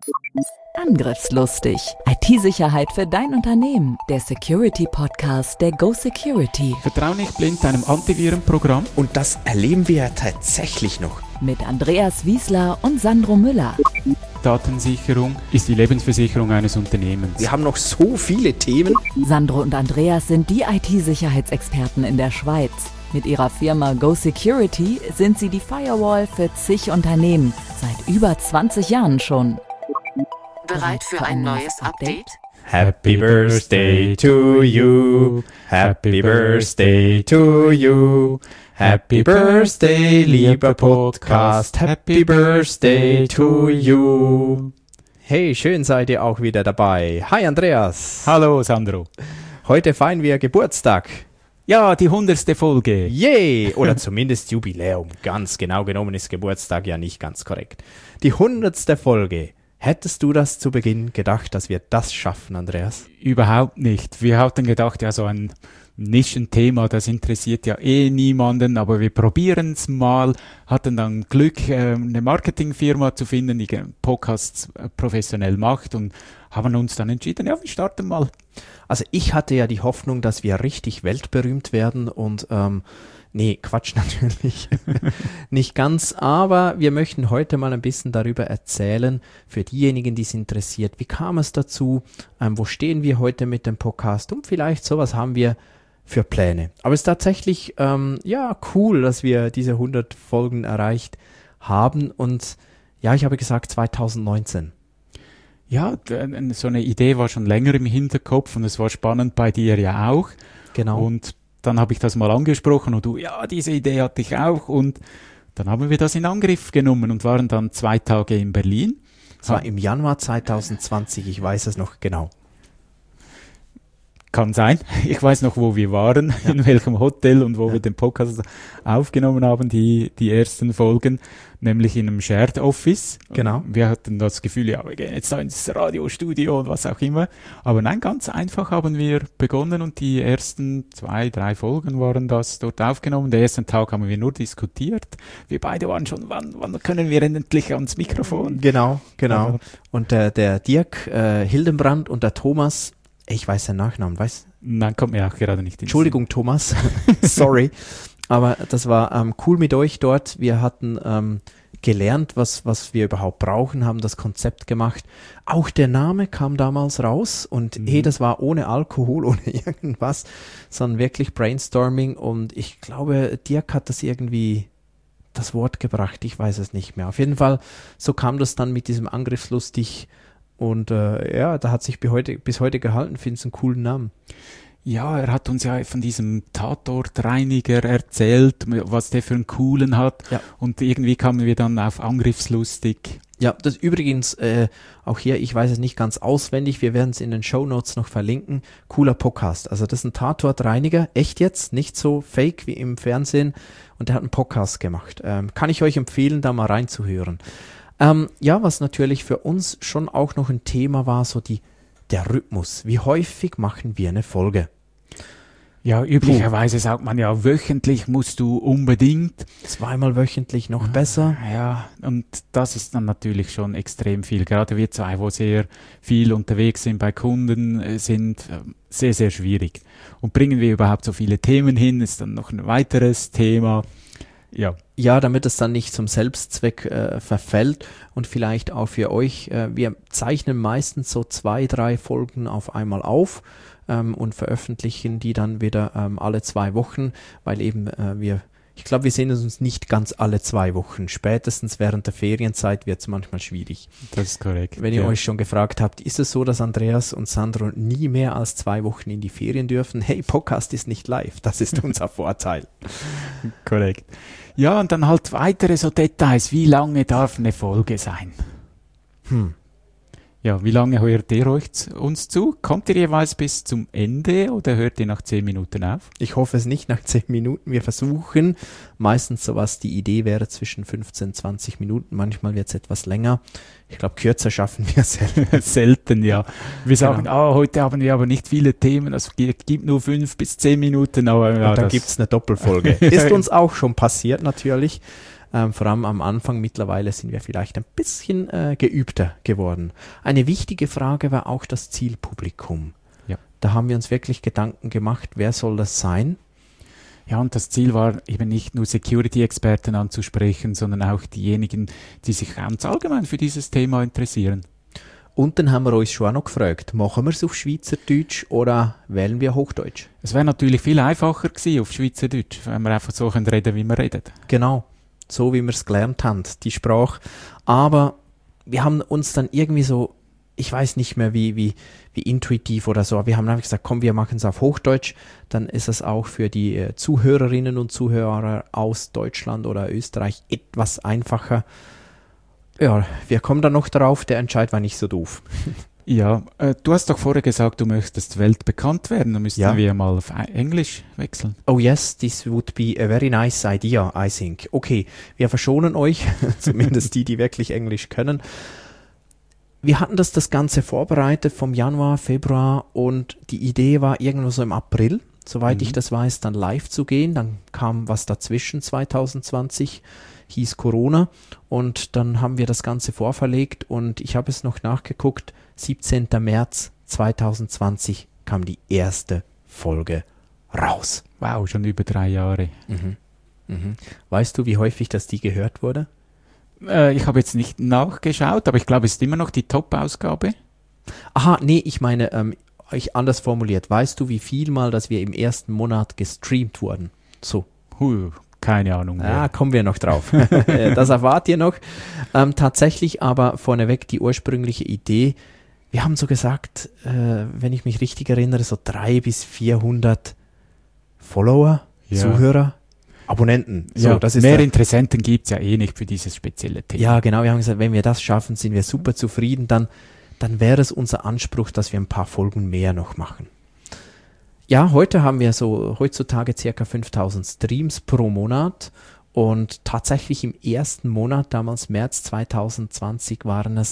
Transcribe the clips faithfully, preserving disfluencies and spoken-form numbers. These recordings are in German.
Angriffslustig. I T-Sicherheit für dein Unternehmen. Der Security-Podcast der Go Security. Vertrau nicht blind deinem Antivirenprogramm. Und das erleben wir ja tatsächlich noch. Mit Andreas Wiesler und Sandro Müller. Datensicherung ist die Lebensversicherung eines Unternehmens. Wir haben noch so viele Themen. Sandro und Andreas sind die I T-Sicherheitsexperten in der Schweiz. Mit ihrer Firma Go Security sind sie die Firewall für zig Unternehmen. Seit über zwanzig Jahren schon. Bereit für ein neues Update? Happy Birthday to you. Happy Birthday to you. Happy Birthday, lieber Podcast. Happy Birthday to you. Hey, schön seid ihr auch wieder dabei. Hi Andreas. Hallo Sandro. Heute feiern wir Geburtstag. Ja, die hundertste Folge. Yay! Oder zumindest Jubiläum. Ganz genau genommen ist Geburtstag ja nicht ganz korrekt. Die hundertste Folge. Hättest du das zu Beginn gedacht, dass wir das schaffen, Andreas? Überhaupt nicht. Wir hatten gedacht, ja, so ein Nischenthema, das interessiert ja eh niemanden, aber wir probieren es mal. Hatten dann Glück, eine Marketingfirma zu finden, die Podcasts professionell macht und haben uns dann entschieden, ja, wir starten mal. Also ich hatte ja die Hoffnung, dass wir richtig weltberühmt werden und ähm, nee, Quatsch natürlich, nicht ganz, aber wir möchten heute mal ein bisschen darüber erzählen, für diejenigen, die es interessiert, wie kam es dazu, ähm, wo stehen wir heute mit dem Podcast und vielleicht sowas haben wir für Pläne. Aber es ist tatsächlich, ähm, ja, cool, dass wir diese hundert Folgen erreicht haben und ja, ich habe gesagt zwanzig neunzehn. Ja, so eine Idee war schon länger im Hinterkopf und es war spannend bei dir ja auch. Genau. Und dann habe ich das mal angesprochen und du, ja, diese Idee hatte ich auch und dann haben wir das in Angriff genommen und waren dann zwei Tage in Berlin. Es war im Januar zwanzig zwanzig, ich weiß es noch genau. Kann sein. Ich weiß noch, wo wir waren, ja. In welchem Hotel und wo ja. wir den Podcast aufgenommen haben, die, die ersten Folgen, nämlich in einem Shared Office. Genau. Und wir hatten das Gefühl, ja, wir gehen jetzt da ins Radiostudio und was auch immer. Aber nein, ganz einfach haben wir begonnen und die ersten zwei, drei Folgen waren das dort aufgenommen. Den ersten Tag haben wir nur diskutiert. Wir beide waren schon, wann, wann können wir endlich ans Mikrofon? Genau, genau. Also, und der, der Dirk äh, Hildenbrand und der Thomas, ich weiß den Nachnamen, weißt du? Nein, kommt mir auch gerade nicht in Entschuldigung, Sinn. Thomas. Sorry. Aber das war ähm, cool mit euch dort. Wir hatten ähm, gelernt, was, was wir überhaupt brauchen, haben das Konzept gemacht. Auch der Name kam damals raus und mhm. hey, das war ohne Alkohol, ohne irgendwas, sondern wirklich Brainstorming. Und ich glaube, Dirk hat das irgendwie das Wort gebracht. Ich weiß es nicht mehr. Auf jeden Fall, so kam das dann mit diesem Angriffslustig. Und äh, ja, da hat sich bis heute, bis heute gehalten, finde ich einen coolen Namen. Ja, er hat uns ja von diesem Tatortreiniger erzählt, was der für einen coolen hat. Ja. Und irgendwie kamen wir dann auf Angriffslustig. Ja, das übrigens, äh, auch hier, ich weiß es nicht ganz auswendig, wir werden es in den Shownotes noch verlinken. Cooler Podcast. Also das ist ein Tatortreiniger, echt jetzt, nicht so fake wie im Fernsehen. Und der hat einen Podcast gemacht. Ähm, kann ich euch empfehlen, da mal reinzuhören. Ähm, ja, was natürlich für uns schon auch noch ein Thema war, so die, der Rhythmus. Wie häufig machen wir eine Folge? Ja, üblicherweise Puh. sagt man ja, wöchentlich musst du unbedingt. Zweimal wöchentlich noch besser. Ja, und das ist dann natürlich schon extrem viel. Gerade wir zwei, wo sehr viel unterwegs sind, bei Kunden sind, sehr, sehr schwierig. Und bringen wir überhaupt so viele Themen hin, ist dann noch ein weiteres Thema. Ja. Ja, damit es dann nicht zum Selbstzweck äh, verfällt und vielleicht auch für euch, äh, wir zeichnen meistens so zwei, drei Folgen auf einmal auf ähm, und veröffentlichen die dann wieder ähm, alle zwei Wochen, weil eben äh, wir, ich glaube, wir sehen uns nicht ganz alle zwei Wochen. Spätestens während der Ferienzeit wird es manchmal schwierig. Das ist korrekt. Wenn ihr ja. euch schon gefragt habt, ist es so, dass Andreas und Sandro nie mehr als zwei Wochen in die Ferien dürfen? Hey, Podcast ist nicht live, das ist unser Vorteil. Korrekt. Ja, und dann halt weitere so Details. Wie lange darf eine Folge sein? Hm. Ja, wie lange hört ihr euch z- uns zu? Kommt ihr jeweils bis zum Ende oder hört ihr nach zehn Minuten auf? Ich hoffe es nicht nach zehn Minuten. Wir versuchen meistens sowas, die Idee wäre zwischen fünfzehn, zwanzig Minuten. Manchmal wird es etwas länger. Ich glaube, kürzer schaffen wir selten. Selten, ja. Wir sagen, Genau. ah, heute haben wir aber nicht viele Themen, es gibt nur fünf bis zehn Minuten. Aber, ja, Und dann das gibt es eine Doppelfolge. Ist uns auch schon passiert natürlich. Ähm, vor allem am Anfang, mittlerweile sind wir vielleicht ein bisschen äh, geübter geworden. Eine wichtige Frage war auch das Zielpublikum. Ja. Da haben wir uns wirklich Gedanken gemacht, wer soll das sein? Ja, und das Ziel war eben nicht nur Security-Experten anzusprechen, sondern auch diejenigen, die sich ganz allgemein für dieses Thema interessieren. Und dann haben wir uns schon auch noch gefragt, machen wir es auf Schweizerdeutsch oder wählen wir Hochdeutsch? Es wäre natürlich viel einfacher gewesen auf Schweizerdeutsch, wenn wir einfach so können reden, wie wir reden. Genau, so wie wir es gelernt haben, die Sprache. Aber wir haben uns dann irgendwie so, ich weiß nicht mehr wie, wie, wie intuitiv oder so, wir haben einfach gesagt, komm, wir machen es auf Hochdeutsch, dann ist es auch für die äh, Zuhörerinnen und Zuhörer aus Deutschland oder Österreich etwas einfacher. Ja, wir kommen dann noch drauf, der Entscheid war nicht so doof. Ja, äh, du hast doch vorher gesagt, du möchtest weltbekannt werden, dann müssten Ja. wir mal auf Englisch wechseln. Oh yes, this would be a very nice idea, I think. Okay, wir verschonen euch, zumindest die, die wirklich Englisch können. Wir hatten das, das Ganze vorbereitet vom Januar, Februar und die Idee war irgendwo so im April, soweit Mhm. ich das weiß, dann live zu gehen. Dann kam was dazwischen zwanzig zwanzig, hieß Corona und dann haben wir das Ganze vorverlegt und ich habe es noch nachgeguckt, siebzehnten März zwanzig zwanzig kam die erste Folge raus. Wow, schon über drei Jahre. Mhm. Mhm. Weißt du, wie häufig das die gehört wurde? Äh, ich habe jetzt nicht nachgeschaut, aber ich glaube, es ist immer noch die Top-Ausgabe. Aha, nee, ich meine, ähm, ich anders formuliert. Weißt du, wie viel Mal, dass wir im ersten Monat gestreamt wurden? So. Huh, keine Ahnung. Ja, mehr. kommen wir noch drauf. Das erfahrt ihr noch. Ähm, tatsächlich aber vorneweg die ursprüngliche Idee. Wir haben so gesagt, äh, wenn ich mich richtig erinnere, so dreihundert bis vierhundert Follower, Ja. Zuhörer, Abonnenten. So, ja, das ist mehr der- Interessenten gibt es ja eh nicht für dieses spezielle Thema. Ja, genau. Wir haben gesagt, wenn wir das schaffen, sind wir super zufrieden. Dann, dann wäre es unser Anspruch, dass wir ein paar Folgen mehr noch machen. Ja, heute haben wir so heutzutage circa fünftausend Streams pro Monat und tatsächlich im ersten Monat, damals März zwanzig zwanzig, waren es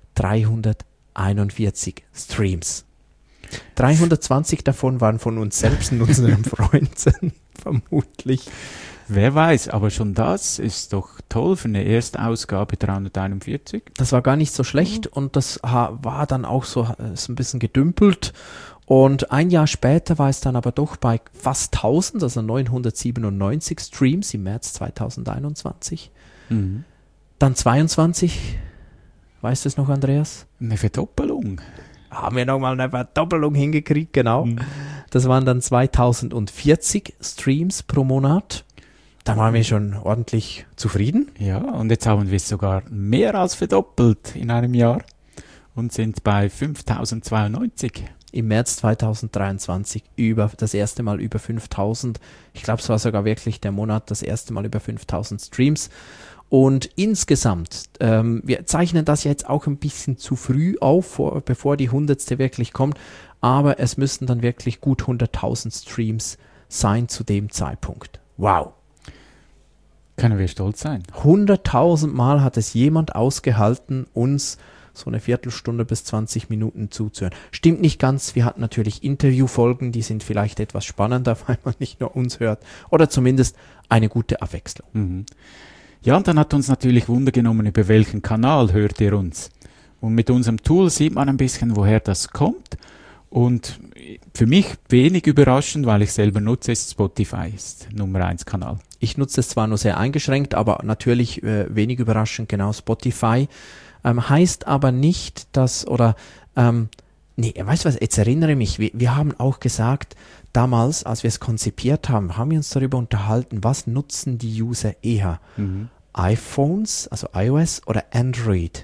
dreihunderteinundvierzig Streams. dreihundertzwanzig davon waren von uns selbst und unseren Freunden, vermutlich. Wer weiß, aber schon das ist doch toll für eine erste Ausgabe dreihunderteinundvierzig. Das war gar nicht so schlecht und das ha, war dann auch so, äh, so ein bisschen gedümpelt. Und ein Jahr später war es dann aber doch bei fast tausend, also neunhundertsiebenundneunzig Streams im März zweitausendeinundzwanzig. Mhm. Dann zweiundzwanzig, weißt du es noch, Andreas? Eine Verdoppelung. Haben wir nochmal eine Verdoppelung hingekriegt, genau. Mhm. Das waren dann zweitausendvierzig Streams pro Monat. Da waren wir schon ordentlich zufrieden. Ja, und jetzt haben wir es sogar mehr als verdoppelt in einem Jahr und sind bei fünftausendzweiundneunzig. Im März zweitausenddreiundzwanzig über das erste Mal über fünftausend. Ich glaube, es war sogar wirklich der Monat das erste Mal über fünftausend Streams. Und insgesamt, ähm, wir zeichnen das jetzt auch ein bisschen zu früh auf, vor, bevor die hundertste wirklich kommt. Aber es müssten dann wirklich gut hunderttausend Streams sein zu dem Zeitpunkt. Wow. Können wir stolz sein. hunderttausend Mal hat es jemand ausgehalten, uns so eine Viertelstunde bis zwanzig Minuten zuzuhören. Stimmt nicht ganz, wir hatten natürlich Interviewfolgen, die sind vielleicht etwas spannender, weil man nicht nur uns hört, oder zumindest eine gute Abwechslung. Mhm. Ja, und dann hat uns natürlich Wunder genommen, über welchen Kanal hört ihr uns. Und mit unserem Tool sieht man ein bisschen, woher das kommt. Und für mich wenig überraschend, weil ich selber nutze, ist Spotify, ist Nummer eins Kanal. Ich nutze es zwar nur sehr eingeschränkt, aber natürlich äh, wenig überraschend, genau Spotify. Ähm, heißt aber nicht, dass, oder, ähm, nee, weißt du was, jetzt erinnere mich, wir, wir haben auch gesagt, damals, als wir es konzipiert haben, haben wir uns darüber unterhalten, was nutzen die User eher? Mhm. iPhones, also iOS oder Android?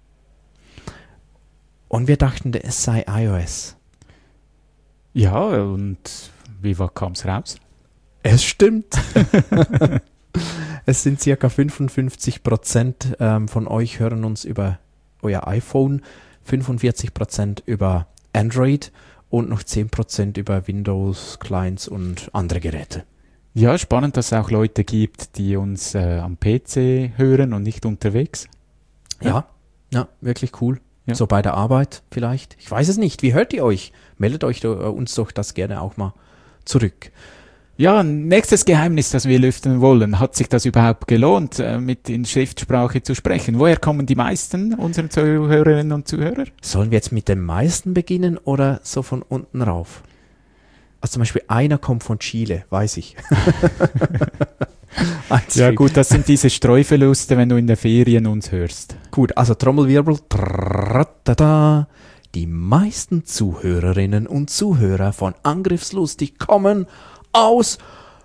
Und wir dachten, es sei iOS. Ja, und wie kam es raus? Es stimmt. Es sind circa fünfundfünfzig Prozent ähm, von euch hören uns über euer iPhone, fünfundvierzig Prozent über Android und noch zehn Prozent über Windows, Clients und andere Geräte. Ja, spannend, dass es auch Leute gibt, die uns äh, am P C hören und nicht unterwegs. Ja, ja, wirklich cool. Ja. So bei der Arbeit vielleicht. Ich weiß es nicht. Wie hört ihr euch? Meldet euch do, uns doch das gerne auch mal zurück. Ja, nächstes Geheimnis, das wir lüften wollen. Hat sich das überhaupt gelohnt, äh, mit in Schriftsprache zu sprechen? Woher kommen die meisten unserer Zuhörerinnen und Zuhörer? Sollen wir jetzt mit den meisten beginnen oder so von unten rauf? Also zum Beispiel einer kommt von Chile, weiß ich. Ja gut, das sind diese Streuverluste, wenn du in der Ferien uns hörst. Gut, also Trommelwirbel. Trrrratata. Die meisten Zuhörerinnen und Zuhörer von Angriffslustig kommen aus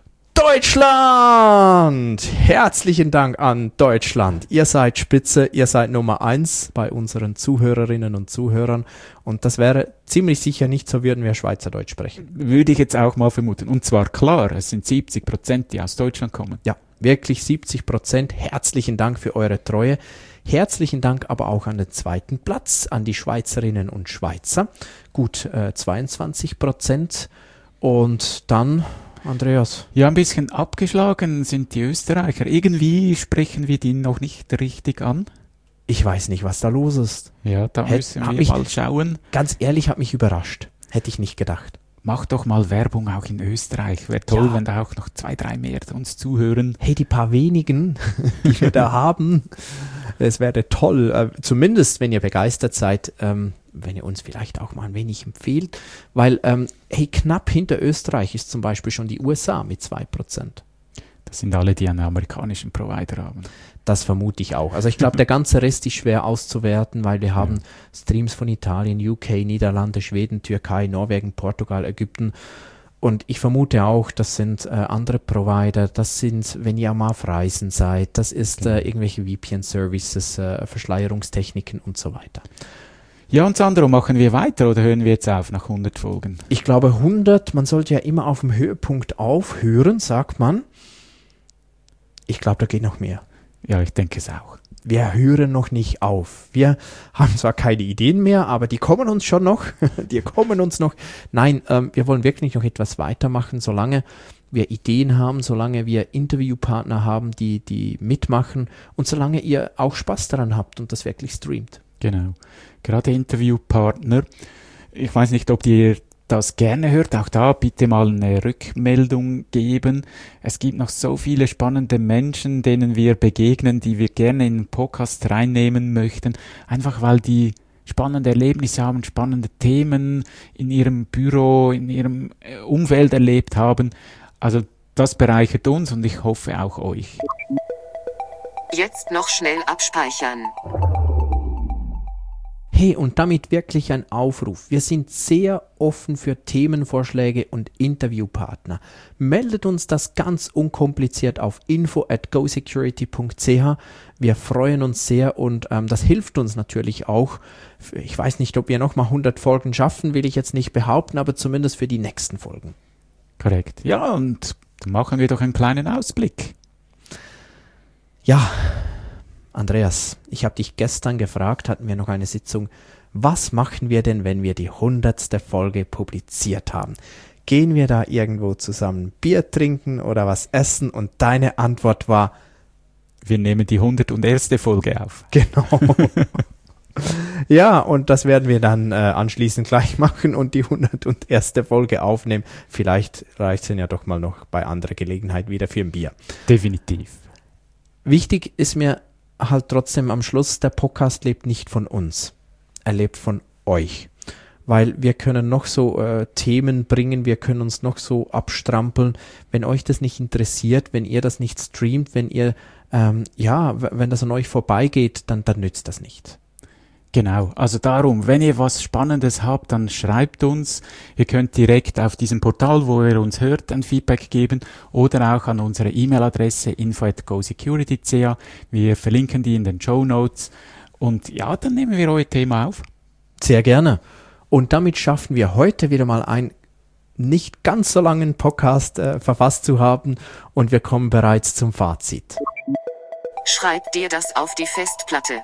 Deutschland! Herzlichen Dank an Deutschland. Ihr seid Spitze, ihr seid Nummer eins bei unseren Zuhörerinnen und Zuhörern. Und das wäre ziemlich sicher nicht so, würden wir Schweizerdeutsch sprechen. Würde ich jetzt auch mal vermuten. Und zwar klar, es sind siebzig Prozent, die aus Deutschland kommen. Ja, wirklich siebzig Prozent. Herzlichen Dank für eure Treue. Herzlichen Dank aber auch an den zweiten Platz, an die Schweizerinnen und Schweizer. Gut, äh, zweiundzwanzig Prozent. Und dann, Andreas? Ja, ein bisschen abgeschlagen sind die Österreicher. Irgendwie sprechen wir die noch nicht richtig an. Ich weiß nicht, was da los ist. Ja, da Hätt, müssen wir mich, mal schauen. Ganz ehrlich, hat mich überrascht. Hätte ich nicht gedacht. Mach doch mal Werbung auch in Österreich. Wäre toll, Ja. wenn da auch noch zwei, drei mehr uns zuhören. Hey, die paar wenigen, die wir da haben, es wäre toll. Äh, zumindest, wenn ihr begeistert seid, ähm, wenn ihr uns vielleicht auch mal ein wenig empfehlt. Weil, ähm, hey, knapp hinter Österreich ist zum Beispiel schon die U S A mit zwei Prozent. Das sind alle, die einen amerikanischen Provider haben. Das vermute ich auch. Also ich glaube, der ganze Rest ist schwer auszuwerten, weil wir haben Ja. Streams von Italien, U K, Niederlande, Schweden, Türkei, Norwegen, Portugal, Ägypten. Und ich vermute auch, das sind äh, andere Provider, das sind, wenn ihr mal auf Reisen seid, das ist äh, irgendwelche V P N-Services, äh, Verschleierungstechniken und so weiter. Ja, und Sandro, machen wir weiter oder hören wir jetzt auf nach hundert Folgen? Ich glaube hundert, man sollte ja immer auf dem Höhepunkt aufhören, sagt man. Ich glaube, da geht noch mehr. Ja, ich denke es auch. Wir hören noch nicht auf. Wir haben zwar keine Ideen mehr, aber die kommen uns schon noch. Die kommen uns noch. Nein, ähm, wir wollen wirklich noch etwas weitermachen, solange wir Ideen haben, solange wir Interviewpartner haben, die, die mitmachen und solange ihr auch Spaß daran habt und das wirklich streamt. Genau. Gerade Interviewpartner. Ich weiß nicht, ob ihr das gerne hört. Auch da bitte mal eine Rückmeldung geben. Es gibt noch so viele spannende Menschen, denen wir begegnen, die wir gerne in den Podcast reinnehmen möchten. Einfach weil die spannende Erlebnisse haben, spannende Themen in ihrem Büro, in ihrem Umfeld erlebt haben. Also das bereichert uns und ich hoffe auch euch. Jetzt noch schnell abspeichern. Hey, und damit wirklich ein Aufruf. Wir sind sehr offen für Themenvorschläge und Interviewpartner. Meldet uns das ganz unkompliziert auf info at go security punkt c h. Wir freuen uns sehr und ähm, das hilft uns natürlich auch. Ich weiß nicht, ob wir nochmal hundert Folgen schaffen, will ich jetzt nicht behaupten, aber zumindest für die nächsten Folgen. Korrekt. Ja, und dann machen wir doch einen kleinen Ausblick. Ja, Andreas, ich habe dich gestern gefragt, hatten wir noch eine Sitzung, was machen wir denn, wenn wir die hundertste Folge publiziert haben? Gehen wir da irgendwo zusammen Bier trinken oder was essen? Und deine Antwort war, wir nehmen die hunderterste Folge auf. Genau. Ja, und das werden wir dann äh, anschließend gleich machen und die hunderterste Folge aufnehmen. Vielleicht reicht es ja doch mal noch bei anderer Gelegenheit wieder für ein Bier. Definitiv. Wichtig ist mir halt trotzdem am Schluss, der Podcast lebt nicht von uns. Er lebt von euch. Weil wir können noch so äh, Themen bringen, wir können uns noch so abstrampeln. Wenn euch das nicht interessiert, wenn ihr das nicht streamt, wenn ihr, ähm, ja, w- wenn das an euch vorbeigeht, dann, dann nützt das nicht. Genau, also darum, wenn ihr was Spannendes habt, dann schreibt uns. Ihr könnt direkt auf diesem Portal, wo ihr uns hört, ein Feedback geben oder auch an unsere E-Mail-Adresse info at go security punkt c h. Wir verlinken die in den Shownotes und ja, dann nehmen wir euer Thema auf. Sehr gerne. Und damit schaffen wir heute wieder mal einen nicht ganz so langen Podcast äh, verfasst zu haben und wir kommen bereits zum Fazit. Schreib dir das auf die Festplatte.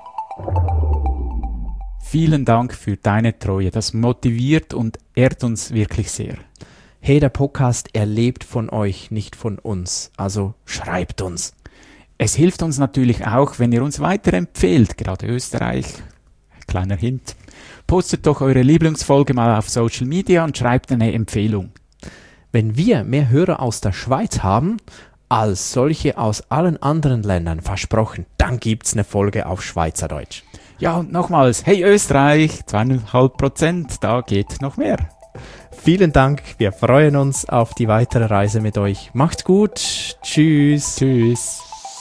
Vielen Dank für deine Treue. Das motiviert und ehrt uns wirklich sehr. Hey, der Podcast, er lebt von euch, nicht von uns. Also schreibt uns. Es hilft uns natürlich auch, wenn ihr uns weiterempfehlt, gerade Österreich. Kleiner Hint. Postet doch eure Lieblingsfolge mal auf Social Media und schreibt eine Empfehlung. wenn wir mehr Hörer aus der Schweiz haben, als solche aus allen anderen Ländern, versprochen, dann gibt's eine Folge auf Schweizerdeutsch. Ja, und nochmals, hey Österreich, zweieinhalb Prozent, da geht noch mehr. Vielen Dank, wir freuen uns auf die weitere Reise mit euch. Macht's gut, tschüss. Tschüss.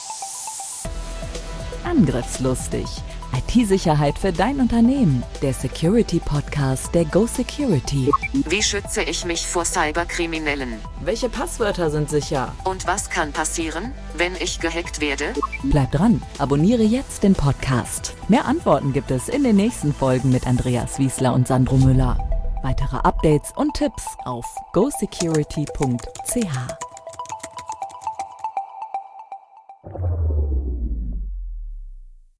Angriffslustig. I T-Sicherheit für dein Unternehmen. Der Security-Podcast der Go Security. Wie schütze ich mich vor Cyberkriminellen? Welche Passwörter sind sicher? Und was kann passieren, wenn ich gehackt werde? Bleib dran, abonniere jetzt den Podcast. Mehr Antworten gibt es in den nächsten Folgen mit Andreas Wiesler und Sandro Müller. Weitere Updates und Tipps auf go security punkt c h.